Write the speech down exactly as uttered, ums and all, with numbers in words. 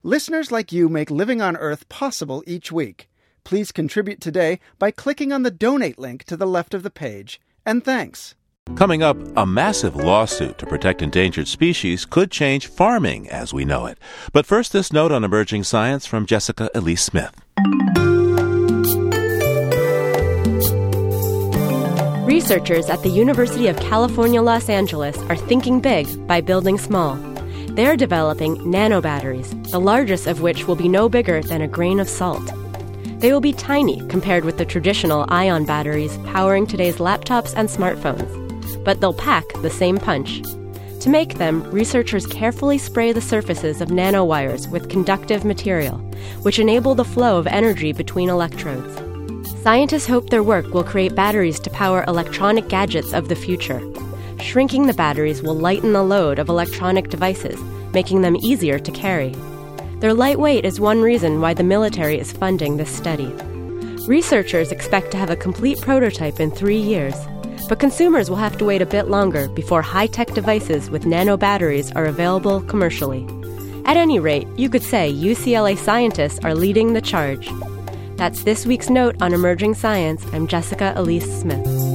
Listeners like you make living on Earth possible each week. Please contribute today by clicking on the donate link to the left of the page. And thanks. Coming up, a massive lawsuit to protect endangered species could change farming as we know it. But first, this note on emerging science from Jessica Elise Smith. Researchers at the University of California, Los Angeles are thinking big by building small. They're developing nanobatteries, the largest of which will be no bigger than a grain of salt. They will be tiny compared with the traditional ion batteries powering today's laptops and smartphones, but they'll pack the same punch. To make them, researchers carefully spray the surfaces of nanowires with conductive material, which enable the flow of energy between electrodes. Scientists hope their work will create batteries to power electronic gadgets of the future. Shrinking the batteries will lighten the load of electronic devices, making them easier to carry. Their lightweight is one reason why the military is funding this study. Researchers expect to have a complete prototype in three years, but consumers will have to wait a bit longer before high-tech devices with nano batteries are available commercially. At any rate, you could say U C L A scientists are leading the charge. That's this week's note on emerging science. I'm Jessica Elise Smith.